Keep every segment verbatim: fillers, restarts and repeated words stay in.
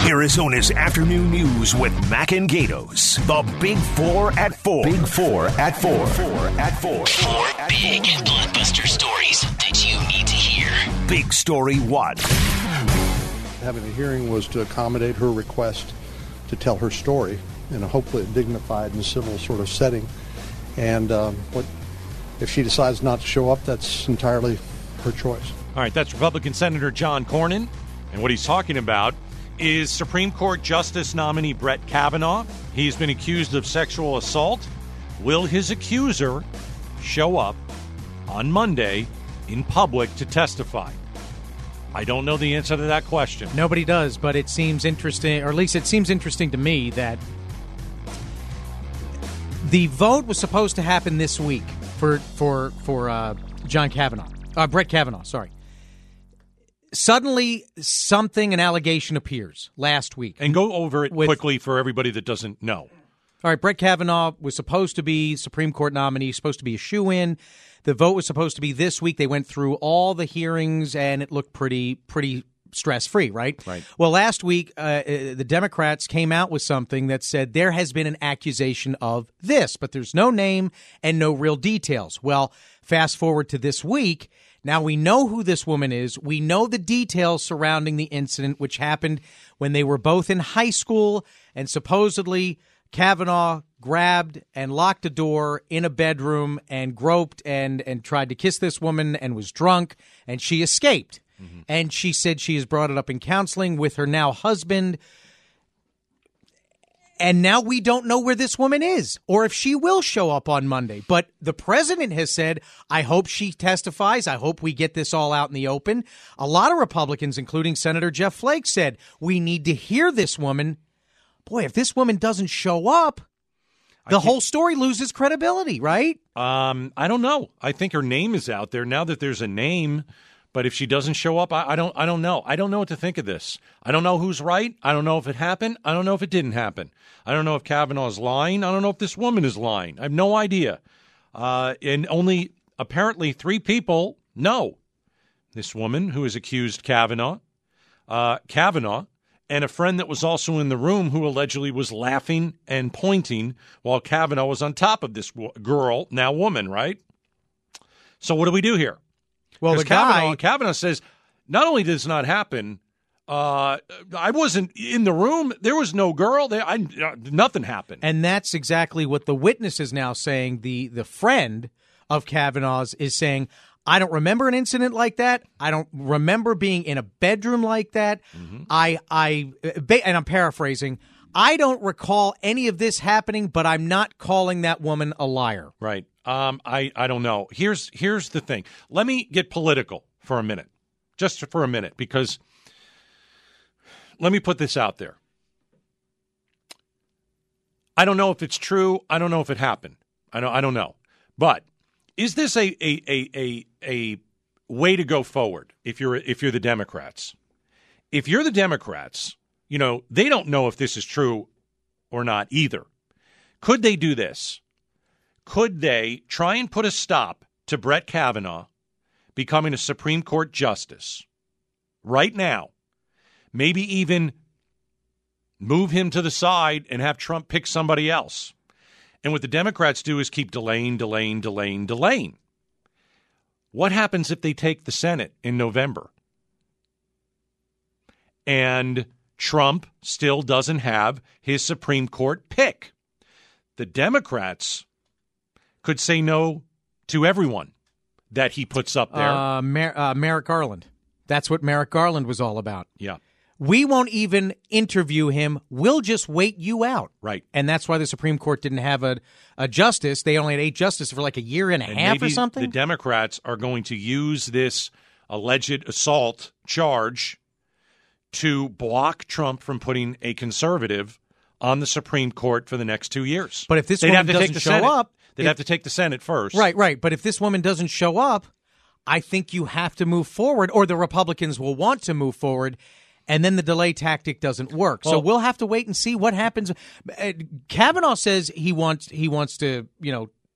Arizona's afternoon news with Mac and Gatos. The Big Four at Four. Big Four at Four. Four at Four. Four big blockbuster stories that you need to hear. Big Story One. Having a hearing was to accommodate her request to tell her story in a hopefully dignified and civil sort of setting. And um, what if she decides not to show up, that's entirely her choice. All right, that's Republican Senator John Cornyn. And what he's talking about is Supreme Court Justice nominee Brett Kavanaugh. He's been accused of sexual assault. Will his accuser show up on Monday in public to testify? I don't know the answer to that question. Nobody does, but it seems interesting, or at least it seems interesting to me, that the vote was supposed to happen this week for for for uh, John Kavanaugh, uh, Brett Kavanaugh. Sorry. Suddenly, something, an allegation appears last week. And go over it with, quickly for everybody that doesn't know. All right, Brett Kavanaugh was supposed to be Supreme Court nominee, supposed to be a shoo-in. The vote was supposed to be this week. They went through all the hearings, and it looked pretty pretty stress-free, right? Right. Well, last week, uh, the Democrats came out with something that said there has been an accusation of this, but there's no name and no real details. Well, fast forward to this week. Now we know who this woman is. We know the details surrounding the incident, which happened when they were both in high school, and supposedly Kavanaugh grabbed and locked a door in a bedroom and groped and, and tried to kiss this woman and was drunk, and she escaped. Mm-hmm. And she said she has brought it up in counseling with her now husband. And now we don't know where this woman is or if she will show up on Monday. But the president has said, I hope she testifies. I hope we get this all out in the open. A lot of Republicans, including Senator Jeff Flake, said we need to hear this woman. Boy, if this woman doesn't show up, the whole story loses credibility, right? Um, I don't know. I think her name is out there now that there's a name. But if she doesn't show up, I, I don't I don't know. I don't know what to think of this. I don't know who's right. I don't know if it happened. I don't know if it didn't happen. I don't know if Kavanaugh is lying. I don't know if this woman is lying. I have no idea. Uh, and only apparently three people know this woman who has accused Kavanaugh, uh, Kavanaugh, and a friend that was also in the room who allegedly was laughing and pointing while Kavanaugh was on top of this wo- girl, now woman, right? So what do we do here? Well, the Kavanaugh, guy Kavanaugh says, not only did this not happen, uh, I wasn't in the room. There was no girl there. I, uh, nothing happened. And that's exactly what the witness is now saying. The the friend of Kavanaugh's is saying, I don't remember an incident like that. I don't remember being in a bedroom like that. Mm-hmm. I, I, and I'm paraphrasing, I don't recall any of this happening, but I'm not calling that woman a liar. Right. Um, I, I don't know. Here's here's the thing. Let me get political for a minute, just for a minute, because let me put this out there. I don't know if it's true. I don't know if it happened. I don't I don't know. But is this a a a a, a way to go forward if you're if you're the Democrats? If you're the Democrats, you know, they don't know if this is true or not either. Could they do this? Could they try and put a stop to Brett Kavanaugh becoming a Supreme Court justice right now? Maybe even move him to the side and have Trump pick somebody else. And what the Democrats do is keep delaying, delaying, delaying, delaying. What happens if they take the Senate in November? And Trump still doesn't have his Supreme Court pick. The Democrats could say no to everyone that he puts up there. Uh, Mer- uh, Merrick Garland. That's what Merrick Garland was all about. Yeah. We won't even interview him. We'll just wait you out. Right. And that's why the Supreme Court didn't have a, a justice. They only had eight justices for like a year and a and half or something. The Democrats are going to use this alleged assault charge to block Trump from putting a conservative on the Supreme Court for the next two years. But if this They'd woman have to doesn't take the show Senate. up... They'd if, have to take the Senate first. Right, right. But if this woman doesn't show up, I think you have to move forward, or the Republicans will want to move forward, and then the delay tactic doesn't work. Well, so we'll have to wait and see what happens. Uh, Kavanaugh says he wants he wants to, you know,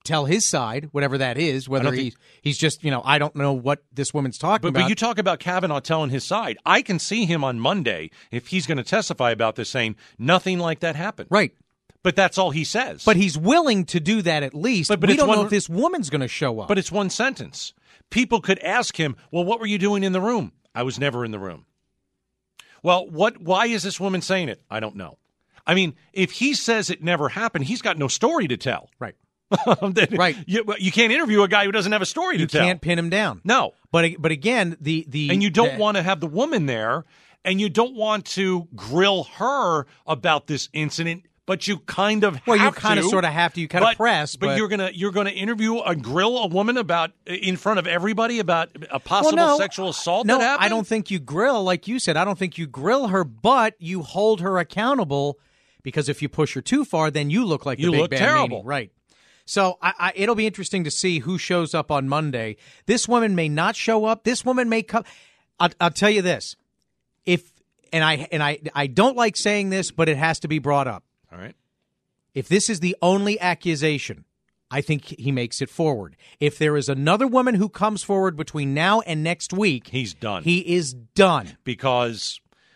tell his side, whatever that is, whether he, think, he's just, you know, I don't know what this woman's talking but, about. But you talk about Kavanaugh telling his side. I can see him on Monday, if he's going to testify about this, saying nothing like that happened. Right. But that's all he says. But he's willing to do that at least. But, but we it's don't one, know if this woman's going to show up. But it's one sentence. People could ask him, well, what were you doing in the room? I was never in the room. Well, what? Why is this woman saying it? I don't know. I mean, if he says it never happened, he's got no story to tell. Right. right. You, you can't interview a guy who doesn't have a story you to tell. You can't pin him down. No. But but again, the... the and you don't the, want to have the woman there, and you don't want to grill her about this incident, but you kind of have well, to. you kind of sort of have to. You kind but, of press. But, but you're gonna you're gonna interview a grill a woman about in front of everybody about a possible well, no, sexual assault. No, that happened? I don't think you grill like you said. I don't think you grill her, but you hold her accountable because if you push her too far, then you look like you the big look bad terrible, meanie. Right? So I, I, it'll be interesting to see who shows up on Monday. This woman may not show up. This woman may come. I'll, I'll tell you this: if and I and I I don't like saying this, but it has to be brought up. All right. If this is the only accusation, I think he makes it forward. If there is another woman who comes forward between now and next week, he's done. He is done. Because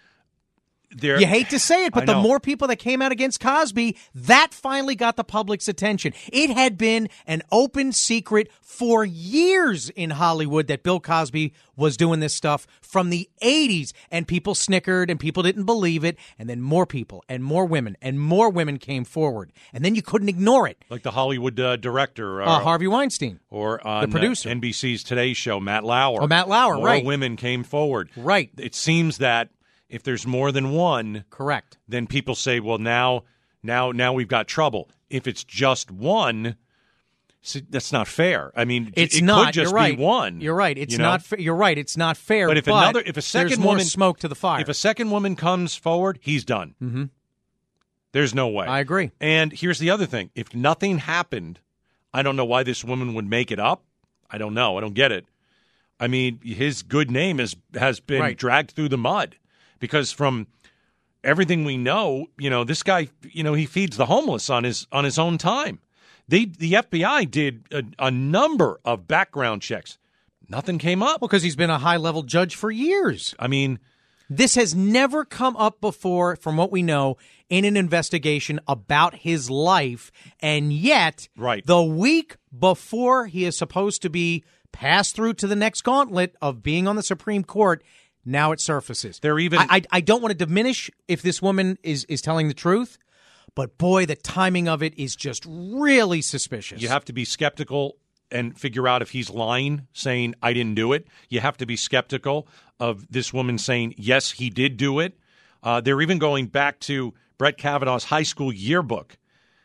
there, you hate to say it, but I the know. more people that came out against Cosby, that finally got the public's attention. It had been an open secret for years in Hollywood that Bill Cosby was doing this stuff from the eighties, and people snickered and people didn't believe it, and then more people and more women and more women came forward, and then you couldn't ignore it. Like the Hollywood uh, director. Uh, uh, Harvey Weinstein. Or on the producer. Uh, N B C's Today Show, Matt Lauer. Oh, Matt Lauer, more right. women came forward. Right. It seems that if there's more than one, correct, then people say, well, now now, now we've got trouble. If it's just one, see, that's not fair. I mean, it's it not. could just You're right. be one. You're right. It's you know? not. Fa- you're right. It's not fair. But if but another, if a second there's woman, more smoke to the fire. If a second woman comes forward, he's done. Mm-hmm. There's no way. I agree. And here's the other thing: if nothing happened, I don't know why this woman would make it up. I don't know. I don't get it. I mean, his good name is has been right. dragged through the mud because from everything we know, you know, this guy, you know, he feeds the homeless on his on his own time. They, the F B I did a, a number of background checks. Nothing came up. Well, because he's been a high-level judge for years. I mean, this has never come up before, from what we know, in an investigation about his life. And yet, right. the week before he is supposed to be passed through to the next gauntlet of being on the Supreme Court, now it surfaces. They're even. I, I, I don't want to diminish if this woman is, is telling the truth, but boy, the timing of it is just really suspicious. You have to be skeptical and figure out if he's lying, saying, I didn't do it. You have to be skeptical of this woman saying, yes, he did do it. Uh, they're even going back to Brett Kavanaugh's high school yearbook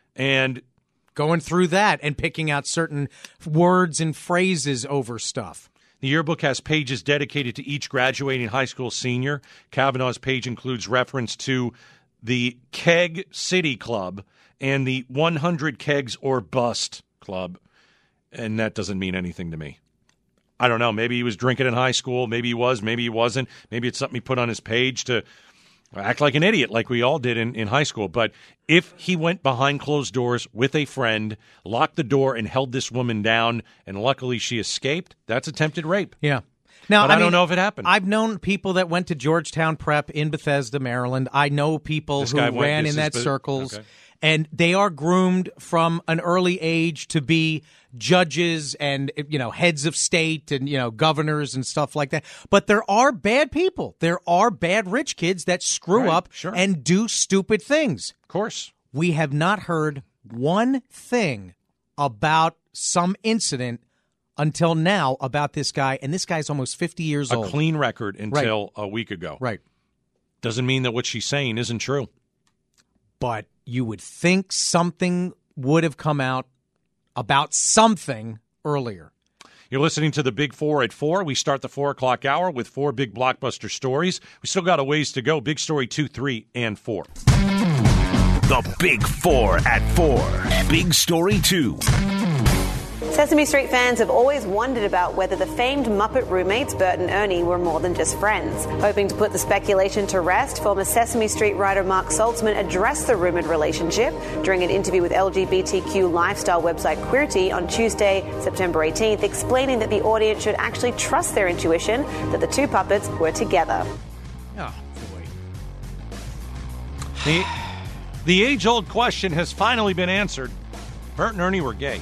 and going through that and picking out certain words and phrases over stuff. The yearbook has pages dedicated to each graduating high school senior. Kavanaugh's page includes reference to the Keg City Club and the one hundred Kegs or Bust Club. And that doesn't mean anything to me. I don't know. Maybe he was drinking in high school. Maybe he was. Maybe he wasn't. Maybe it's something he put on his page to act like an idiot like we all did in, in high school. But if he went behind closed doors with a friend, locked the door, and held this woman down, and luckily she escaped, that's attempted rape. Yeah. Now, but I, I don't mean, know if it happened. I've known people that went to Georgetown Prep in Bethesda, Maryland. I know people This who guy went- ran this in is that Be- circles. okay. And they are groomed from an early age to be judges and, you know, heads of state and, you know, governors and stuff like that. But there are bad people. There are bad rich kids that screw Right, up sure. and do stupid things. Of course. We have not heard one thing about some incident until now about this guy. And this guy's almost fifty years A old. clean record until a week ago. Right. Doesn't mean that what she's saying isn't true. But you would think something would have come out about something earlier. You're listening to the Big Four at four. We start the four o'clock hour with four big blockbuster stories. We still got a ways to go. Big story two, three, and four. The Big Four at four. Big story two. Sesame Street fans have always wondered about whether the famed Muppet roommates Bert and Ernie were more than just friends. Hoping to put the speculation to rest, former Sesame Street writer Mark Saltzman addressed the rumored relationship during an interview with L G B T Q lifestyle website Queerty on Tuesday, September eighteenth, explaining that the audience should actually trust their intuition that the two puppets were together. Oh, boy. The, the age-old question has finally been answered. Bert and Ernie were gay.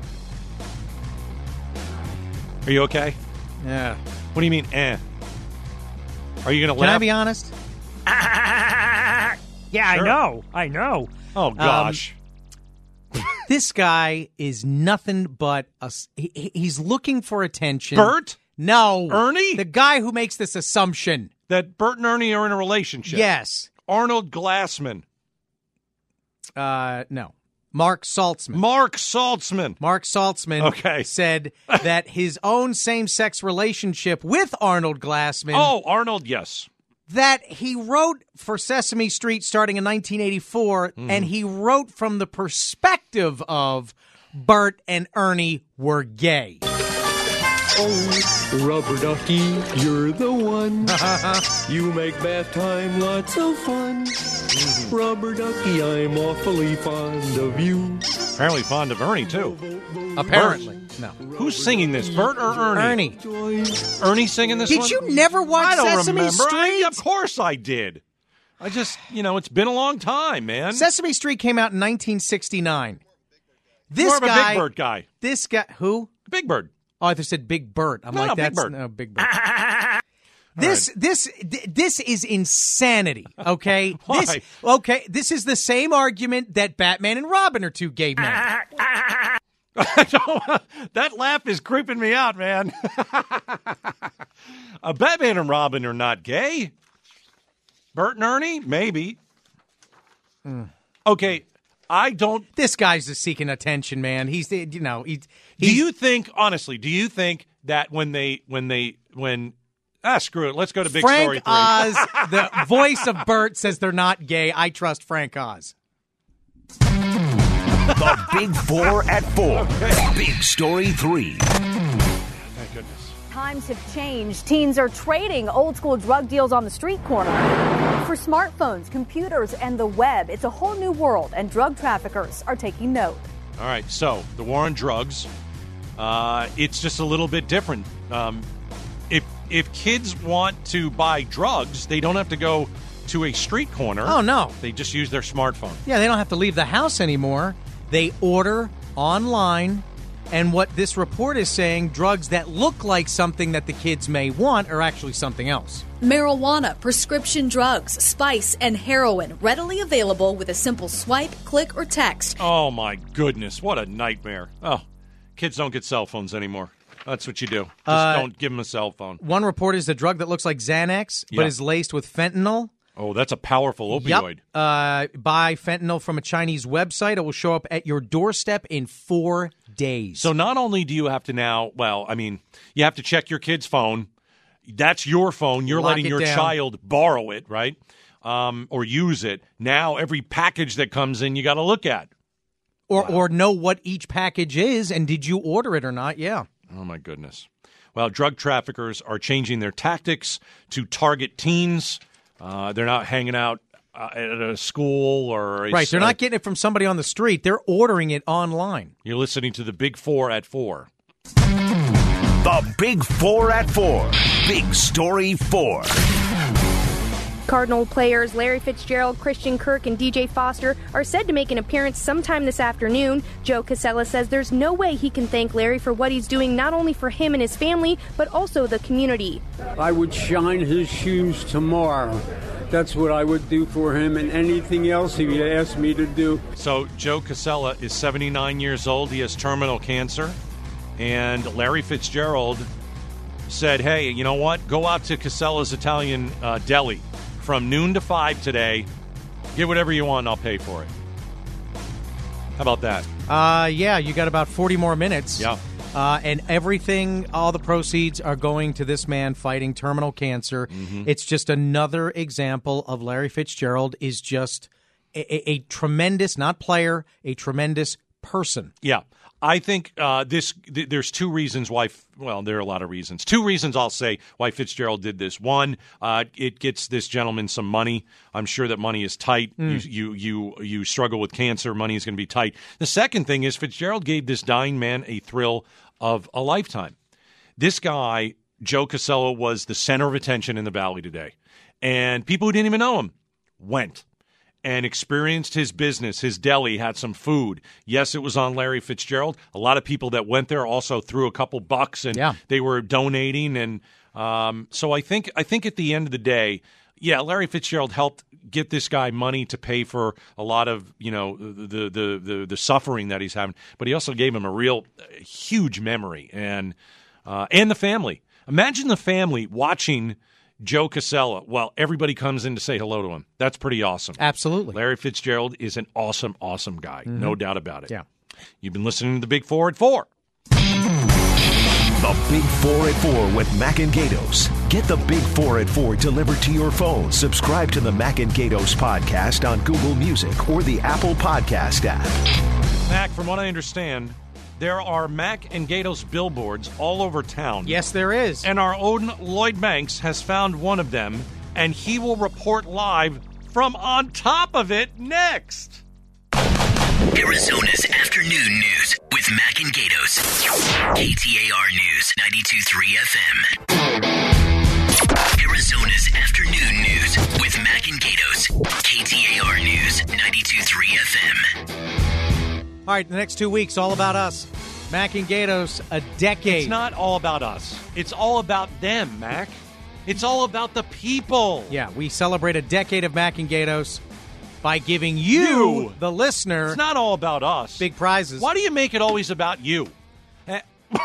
Are you okay? Yeah. What do you mean, eh? Are you going to Can laugh? I be honest? Yeah, Sure. I know. I know. Oh, gosh. This guy is nothing but a. He, he's looking for attention. Bert? No. Ernie? The guy who makes this assumption. That Bert and Ernie are in a relationship. Yes. Arnold Glassman. Uh, no. Mark Saltzman. Mark Saltzman. Mark Saltzman Okay. said that his own same-sex relationship with Arnold Glassman, Oh, Arnold, yes. that he wrote for Sesame Street starting in nineteen eighty-four, Mm-hmm. and he wrote from the perspective of Bert and Ernie were gay. Oh, Rubber Ducky, you're the one. You make bath time lots of fun. Rubber Ducky, I'm awfully fond of you. Apparently fond of Ernie, too. Apparently. No. Who's singing this, Bert or Ernie? Ernie. Ernie singing this Did one? you never watch I don't Sesame remember. Street? I, of course I did. I just, you know, it's been a long time, man. Sesame Street came out in nineteen sixty-nine. This More of guy, a Big Bird guy. This guy, who? Big Bird. Oh, I thought you said Big Bert. I'm No, like, no, Big that's Bird. no Big Bird. This, this, th- this is insanity. Okay, Why? this, okay, this is the same argument that Batman and Robin are two gay men. That laugh is creeping me out, man. uh, Batman and Robin are not gay. Bert and Ernie, maybe. Mm. Okay, I don't. This guy's just seeking attention, man. He's, you know, he's. Do he's you think, honestly, do you think that when they, when they, when ah, screw it, let's go to Big Frank Story three. Oz, the voice of Bert, says they're not gay. I trust Frank Oz. The Big Four at four. Big Story three. Thank goodness. Times have changed. Teens are trading old school drug deals on the street corner for smartphones, computers, and the web. It's a whole new world, and drug traffickers are taking note. All right, so the war on drugs, uh, it's just a little bit different. Um, if if kids want to buy drugs, they don't have to go to a street corner. Oh, no. They just use their smartphone. Yeah, they don't have to leave the house anymore. They order online, and what this report is saying, drugs that look like something that the kids may want are actually something else. Marijuana, prescription drugs, spice, and heroin readily available with a simple swipe, click, or text. Oh, my goodness. What a nightmare. Oh, kids don't get cell phones anymore. That's what you do. Just Uh, don't give them a cell phone. One report is a drug that looks like Xanax, Yeah. but is laced with fentanyl. Oh, that's a powerful opioid. Yep. Uh, buy fentanyl from a Chinese website. It will show up at your doorstep in four days. So not only do you have to now, well, I mean, you have to check your kid's phone. That's your phone. You're Lock letting it your down. child borrow it, right? Um, or use it. Now every package that comes in, you got to look at. Or or know what each package is, and did you order it or not? Yeah. Oh, my goodness. Well, drug traffickers are changing their tactics to target teens. Uh, they're not hanging out uh, at a school or a, Right. They're uh, not getting it from somebody on the street. They're ordering it online. You're listening to the Big Four at four. The Big Four at four. Big Story four. Cardinal players Larry Fitzgerald, Christian Kirk, and D J Foster are said to make an appearance sometime this afternoon. Joe Casella says there's no way he can thank Larry for what he's doing not only for him and his family, but also the community. I would shine his shoes tomorrow. That's what I would do for him, and anything else he would ask me to do. So Joe Casella is seventy-nine years old. He has terminal cancer. And Larry Fitzgerald said, hey, you know what? Go out to Casella's Italian uh, Deli from noon to five today. Get whatever you want and I'll pay for it. How about that? Uh, yeah, you got about forty more minutes. Yeah. Uh, and everything, all the proceeds are going to this man fighting terminal cancer. Mm-hmm. It's just another example of Larry Fitzgerald is just a, a, a tremendous, not player, a tremendous person. Yeah. I think uh, this. Th- there's two reasons why. Well, there are a lot of reasons. Two reasons I'll say why Fitzgerald did this. One, uh, it gets this gentleman some money. I'm sure that money is tight. Mm. You, you you you struggle with cancer. Money is going to be tight. The second thing is Fitzgerald gave this dying man a thrill of a lifetime. This guy, Joe Casella, was the center of attention in the Valley today, and people who didn't even know him went and experienced his business. His deli had some food. Yes, it was on Larry Fitzgerald. A lot of people that went there also threw a couple bucks, and yeah. they were donating. And um, so I think I think at the end of the day, yeah, Larry Fitzgerald helped get this guy money to pay for a lot of, you know, the the the, the suffering that he's having. But he also gave him a real uh, huge memory, and uh, and the family. Imagine the family watching Joe Casella, well, everybody comes in to say hello to him. That's pretty awesome. Absolutely. Larry Fitzgerald is an awesome, awesome guy. Mm-hmm. No doubt about it. Yeah. You've been listening to the Big Four at Four. The Big Four at Four with Mac and Gatos. Get the Big Four at Four delivered to your phone. Subscribe to the Mac and Gatos podcast on Google Music or the Apple Podcast app. Mac, from what I understand, there are Mac and Gatos billboards all over town. Yes, there is. And our own Lloyd Banks has found one of them, and he will report live from on top of it next. Arizona's afternoon news with Mac and Gatos. K T A R News ninety-two point three F M. Arizona's afternoon news with Mac and Gatos. K T A R News ninety-two point three F M. All right, the next two weeks, all about us. Mac and Gatos, a decade. It's not all about us. It's all about them, Mac. It's all about the people. Yeah, we celebrate a decade of Mac and Gatos by giving you, You. the listener, It's not all about us. big prizes. Why do you make it always about you? Eh,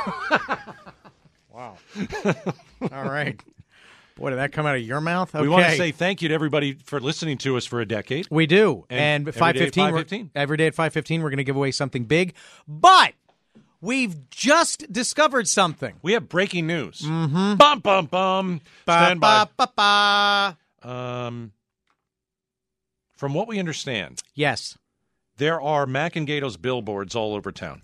Wow. All right. Boy, did that come out of your mouth? Okay. We want to say thank you to everybody for listening to us for a decade. We do. And And, every five day at fifteen, five we're- fifteen. every day at five fifteen, we're going to give away something big. But we've just discovered something. We have breaking news. Mm-hmm. Bum, bum, bum. Stand by. Ba, ba, ba. Um, from what we understand, Yes. there are Mac and Gatos billboards all over town.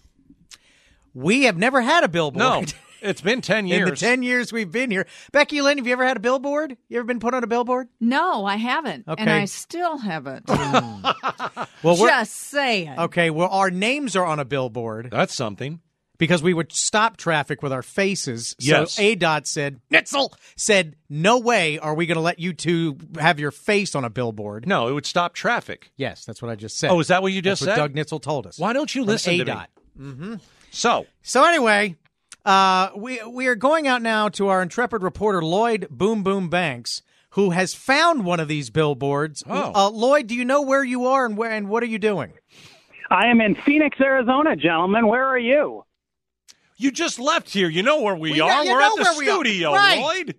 We have never had a billboard. No, it's been ten years. In the ten years we've been here. Becky Lynn, have you ever had a billboard? You ever been put on a billboard? No, I haven't. Okay. And I still haven't. Well, we're, Just saying. okay, well, our names are on a billboard That's something. because we would stop traffic with our faces. Yes. So A D O T said, Nitzel said, no way are we going to let you two have your face on a billboard. No, it would stop traffic. Yes, that's what I just said. Oh, is that what you just That's said? what Doug Nitzel told us. Why don't you From listen to me? A D O T. Mm-hmm. So, So anyway, uh, we we are going out now to our intrepid reporter Lloyd Boom Boom Banks, who has found one of these billboards. Oh. Uh, Lloyd, do you know where you are and where and what are you doing? I am in Phoenix, Arizona, gentlemen. Where are you? you just left here. You know where we, We know- are. you We're know at the where we are. studio, Right. Lloyd.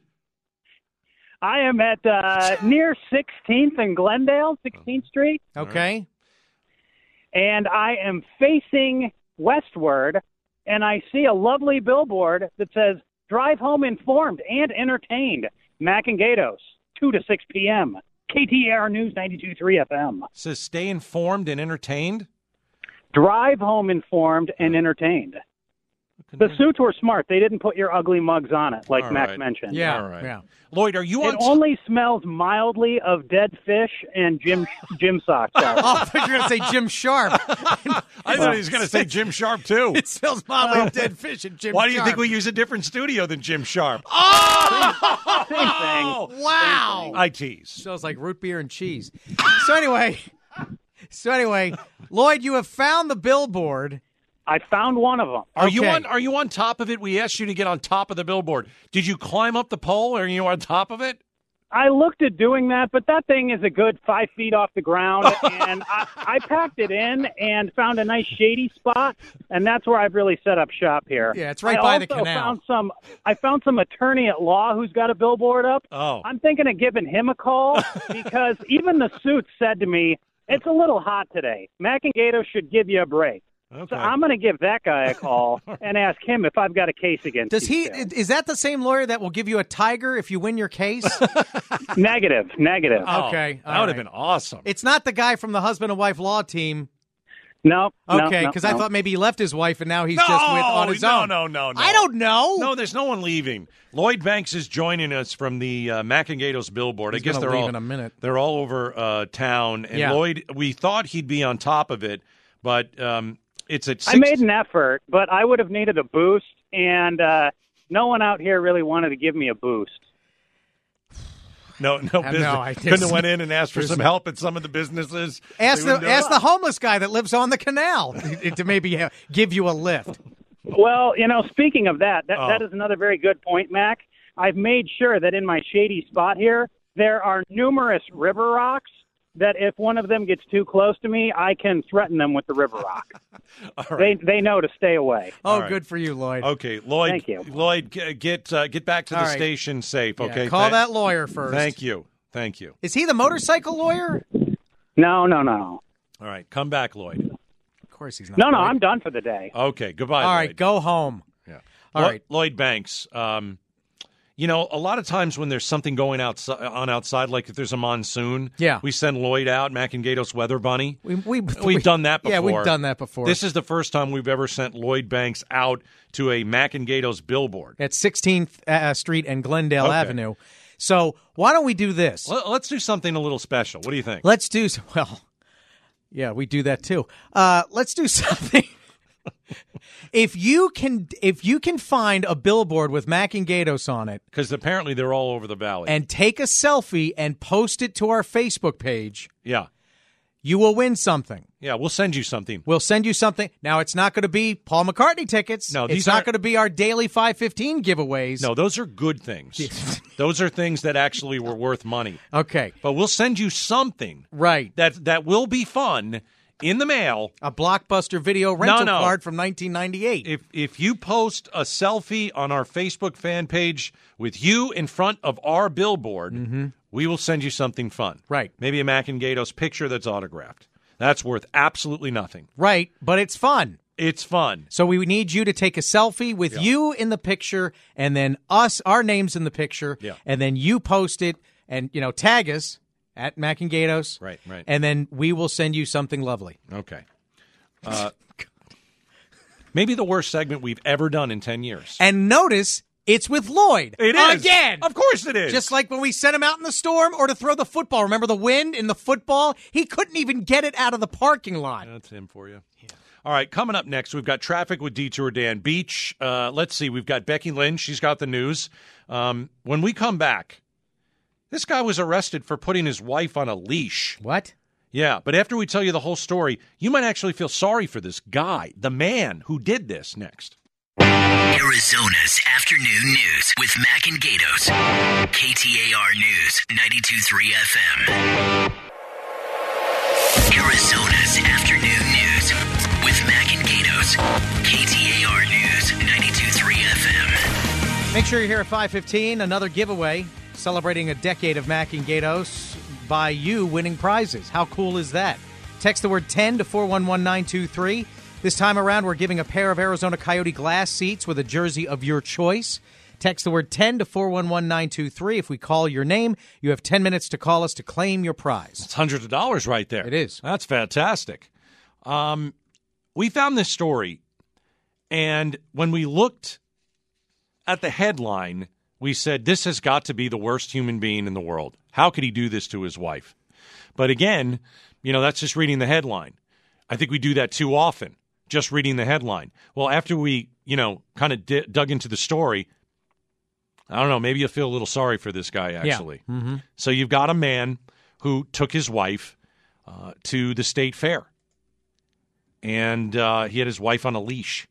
I am at uh, near sixteenth and Glendale, sixteenth Street, Okay. and I am facing westward, and I see a lovely billboard that says, drive home informed and entertained. Mac and Gatos, two to six p.m. K T A R News ninety-two point three F M. Says stay informed and entertained. Drive home informed and entertained. The suits were smart. They didn't put your ugly mugs on it, like All Mac right. mentioned. Yeah. All right. Yeah. Lloyd, are you on? It only smells mildly of dead fish and gym gym socks. Oh, I thought you were going to say Jim Sharp. I thought he was going to say Jim Sharp too. It smells mildly of dead fish and Jim Why do you Sharp. think we use a different studio than Jim Sharp? Oh! Same thing. Wow. I tease. Smells like root beer and cheese. So anyway, so anyway, Lloyd, you have found the billboard. I found one of them. Are you Okay. on? Are you on top of it? We asked you to get on top of the billboard. Did you climb up the pole? Or are you on top of it? I looked at doing that, but that thing is a good five feet off the ground, and I, I packed it in and found a nice shady spot, and that's where I've really set up shop here. Yeah, it's right I by the also canal. Found some, I found some attorney at law who's got a billboard up. Oh. I'm thinking of giving him a call because even the suits said to me, it's a little hot today. Mac and Gato should give you a break. Okay. So I'm going to give that guy a call and ask him if I've got a case against Does he? these guys. Is that the same lawyer that will give you a tiger if you win your case? Negative, negative. Oh, Okay, that all would have right. been awesome. It's not the guy from the husband and wife law team. No. Okay, no, because no, I no. thought maybe he left his wife and now he's no, just with on his no, own. No, no, no, I don't know. No, there's no one leaving. Lloyd Banks is joining us from the uh, Mac and Gatos billboard. He's I guess gonna they're leave all in a minute. They're all over uh, town. And Yeah. Lloyd, we thought he'd be on top of it, but um, it's at six. I made an effort, but I would have needed a boost, and uh, no one out here really wanted to give me a boost. No, no Uh, business. no, I- Couldn't have went in and asked for there's some no- help at some of the businesses. Ask They the wouldn't do ask it? the homeless guy that lives on the canal to maybe uh, give you a lift. Well, you know, speaking of that, that, Oh. that is another very good point, Mac. I've made sure that in my shady spot here, there are numerous river rocks that if one of them gets too close to me, I can threaten them with the river rock. They they know to stay away. Oh, All right. good for you, Lloyd. Okay, Lloyd. Thank you. Lloyd, g- get uh, get back to the All right. station safe. Yeah, Okay, call Thank- that lawyer first. Thank you, thank you. Is he the motorcycle lawyer? No, no, no. All right, come back, Lloyd. Of course he's not. No, no, Lloyd. I'm done for the day. Okay, goodbye. All Lloyd. right, go home. Yeah. All Lo- right. Lloyd Banks. Um, you know, a lot of times when there's something going outside, on outside, like if there's a monsoon, Yeah. we send Lloyd out, Mac and Gatos Weather Bunny. We, we, We've we- done that before. Yeah, we've done that before. This is the first time we've ever sent Lloyd Banks out to a Mac and Gatos billboard. at sixteenth uh, Street and Glendale Okay. Avenue. So why don't we do this? Let- Let's do something a little special. What do you think? Let's do s- well. Yeah, we do that too. Uh, let's do something. if you can, if you can find a billboard with Mac and Gatos on it, Because apparently they're all over the valley. and take a selfie and post it to our Facebook page, yeah, you will win something. yeah, we'll send you something. We'll send you something. Now, it's not going to be Paul McCartney tickets. No, it's these not aren't- going to be our daily five fifteen giveaways. No, those are good things. Those are things that actually were worth money. Okay. But we'll send you something Right. that that will be fun in the mail. A Blockbuster video rental no. card from nineteen ninety-eight. If if you post a selfie on our Facebook fan page with you in front of our billboard, we will send you something fun. Right. Maybe a Mac and Gatos picture that's autographed. That's worth absolutely nothing. Right, but it's fun. It's fun. So we need you to take a selfie with Yeah. you in the picture and then us, our names in the picture. Yeah. And then you post it and, you know, tag us at Mac and Gatos. Right, right. And then we will send you something lovely. Okay. Uh, maybe the worst segment we've ever done in ten years. And notice it's with Lloyd. It is. Again. Of course it is. Just like when we sent him out in the storm or to throw the football. Remember the wind in the football? He couldn't even get it out of the parking lot. That's him for you. All right, coming up next, we've got traffic with Detour Dan Beach. Uh, let's see, we've got Becky Lynn. She's got the news. Um, when we come back, this guy was arrested for putting his wife on a leash. What? Yeah, but after we tell you the whole story, you might actually feel sorry for this guy, the man who did this next. Arizona's afternoon news with Mac and Gatos. K T A R News, ninety-two point three F M. Arizona's afternoon news with Mac and Gatos. K T A R News, ninety-two point three F M. Make sure you're here at five fifteen. Another giveaway celebrating a decade of Mac and Gatos by you winning prizes. How cool is that? Text the word ten to four one one nine two three. This time around, we're giving a pair of Arizona Coyote glass seats with a jersey of your choice. Text the word ten to four one one nine two three. If we call your name, you have ten minutes to call us to claim your prize. It's hundreds of dollars right there. It is. That's fantastic. Um, we found this story, and when we looked at the headline, we said, this has got to be the worst human being in the world. How could he do this to his wife? But again, you know, that's just reading the headline. I think we do that too often, just reading the headline. Well, after we, you know, kind of d- dug into the story, I don't know, maybe you'll feel a little sorry for this guy, actually. Yeah. Mm-hmm. So you've got a man who took his wife uh, to the state fair, and uh, he had his wife on a leash.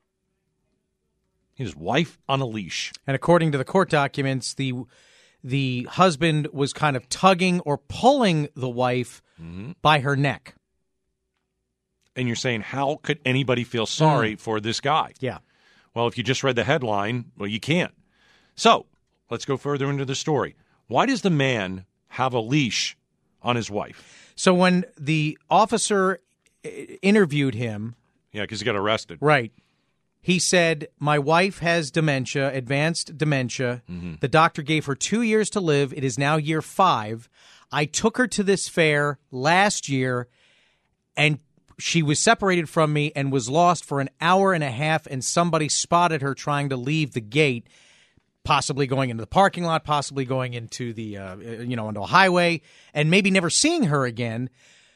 His wife on a leash. And according to the court documents, the the husband was kind of tugging or pulling the wife Mm-hmm. by her neck. And you're saying, how could anybody feel sorry Mm. for this guy? Yeah. Well, if you just read the headline, well, you can't. So let's go further into the story. Why does the man have a leash on his wife? So when the officer i- interviewed him, Yeah, because he got arrested. right, he said, my wife has dementia, advanced dementia. Mm-hmm. The doctor gave her two years to live. It is now year five. I took her to this fair last year and she was separated from me and was lost for an hour and a half, and somebody spotted her trying to leave the gate, possibly going into the parking lot, possibly going into the, uh, you know, into a highway, and maybe never seeing her again.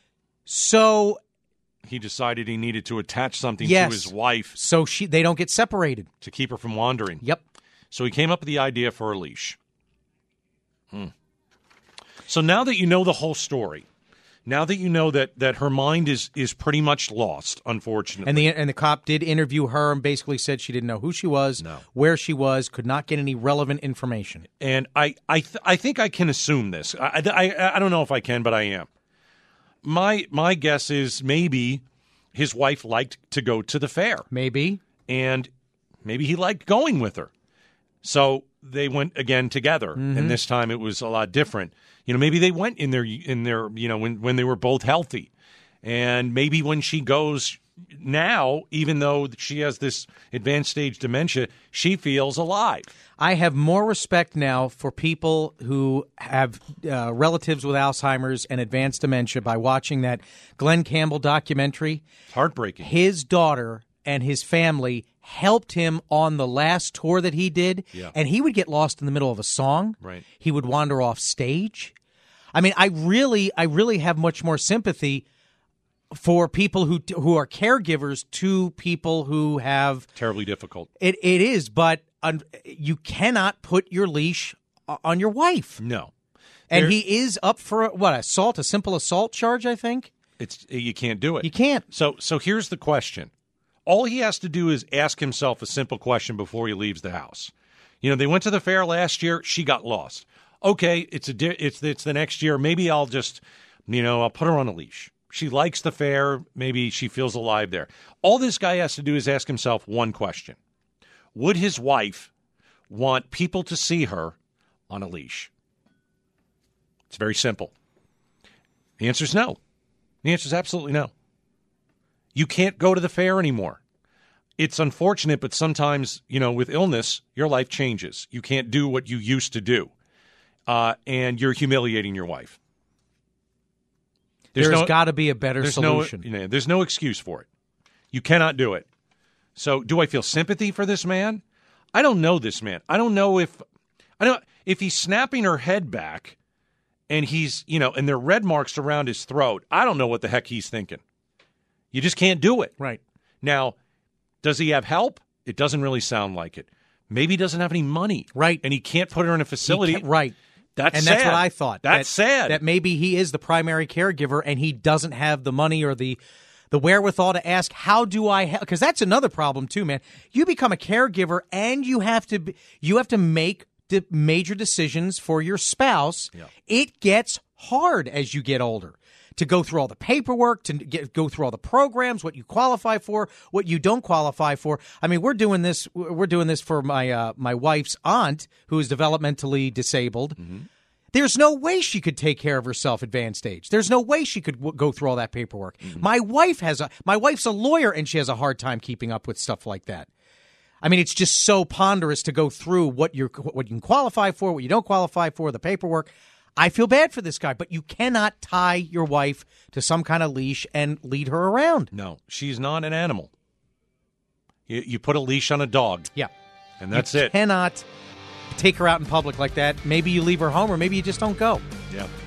So he decided he needed to attach something yes, to his wife so she they don't get separated. To keep her from wandering. Yep. So he came up with the idea for a leash. Hmm. So now that you know the whole story, now that you know that, that her mind is is pretty much lost, unfortunately. And the and the cop did interview her and basically said she didn't know who she was, no. where she was, could not get any relevant information. And I I th- I think I can assume this. I, I I don't know if I can, but I am. My my guess is maybe his wife liked to go to the fair. Maybe. And maybe he liked going with her. So they went again together, mm-hmm. and this time it was a lot different. You know, maybe they went in their in their you know when when they were both healthy, and maybe when she goes now, even though she has this advanced stage dementia, she feels alive. I have more respect now for people who have uh, relatives with Alzheimer's and advanced dementia by watching that Glenn Campbell documentary. It's heartbreaking. His daughter and his family helped him on the last tour that he did, yeah. and he would get lost in the middle of a song. Right. He would wander off stage. I mean, I really, I really have much more sympathy for people who who are caregivers to people who have terribly difficult. It it is, but um, you cannot put your leash on your wife. No, and there, he is up for what assault, a simple assault charge. I think it's you can't do it. You can't. So so here's the question. All he has to do is ask himself a simple question before he leaves the house. You know, they went to the fair last year. She got lost. Okay, it's a di- it's it's the next year. Maybe I'll just, you know, I'll put her on a leash. She likes the fair. Maybe she feels alive there. All this guy has to do is ask himself one question. Would his wife want people to see her on a leash? It's very simple. The answer is no. The answer is absolutely no. You can't go to the fair anymore. It's unfortunate, but sometimes, you know, with illness, your life changes. You can't do what you used to do. Uh, and you're humiliating your wife. There's no, got to be a better solution. No, you know, there's no excuse for it. You cannot do it. So do I feel sympathy for this man? I don't know this man. I don't know if I don't if he's snapping her head back and he's, you know, and there are red marks around his throat. I don't know what the heck he's thinking. You just can't do it. Right. Now, does he have help? It doesn't really sound like it. Maybe he doesn't have any money. Right. And he can't put her in a facility. Right. That's and sad. that's what I thought. That's that, sad. That maybe he is the primary caregiver and he doesn't have the money or the the wherewithal to ask, how do I help? Because that's another problem too, man. You become a caregiver and you have to be, you have to make de- major decisions for your spouse. Yeah. It gets hard as you get older to go through all the paperwork, to get, go through all the programs, what you qualify for, what you don't qualify for. I mean, we're doing this. We're doing this for my uh, my wife's aunt, who is developmentally disabled. Mm-hmm. There's no way she could take care of herself advanced age. There's no way she could w- go through all that paperwork. Mm-hmm. My wife has a my wife's a lawyer, and she has a hard time keeping up with stuff like that. I mean, it's just so ponderous to go through what you what you can qualify for, what you don't qualify for, the paperwork. I feel bad for this guy, but you cannot tie your wife to some kind of leash and lead her around. No, she's not an animal. You, you put a leash on a dog. Yeah. And that's you it. You cannot take her out in public like that. Maybe you leave her home or maybe you just don't go. Yeah.